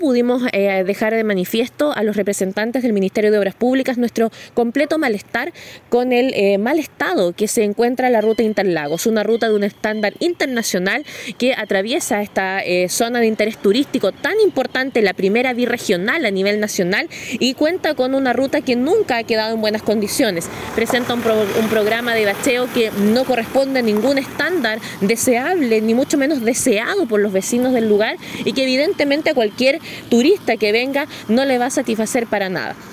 pudimos dejar de manifiesto a los representantes del Ministerio de Obras Públicas nuestro completo malestar con el mal estado que se encuentra la ruta Interlagos, una ruta de un estándar internacional que atraviesa esta zona de interés turístico tan importante, la primera birregional a nivel nacional, y cuenta con una ruta que nunca ha quedado en buenas condiciones. Presenta un programa de bacheo que no corresponde a ningún estándar deseable, ni mucho menos deseado por los vecinos del lugar, y que evidentemente a cualquier turista que venga no le va a satisfacer para nada.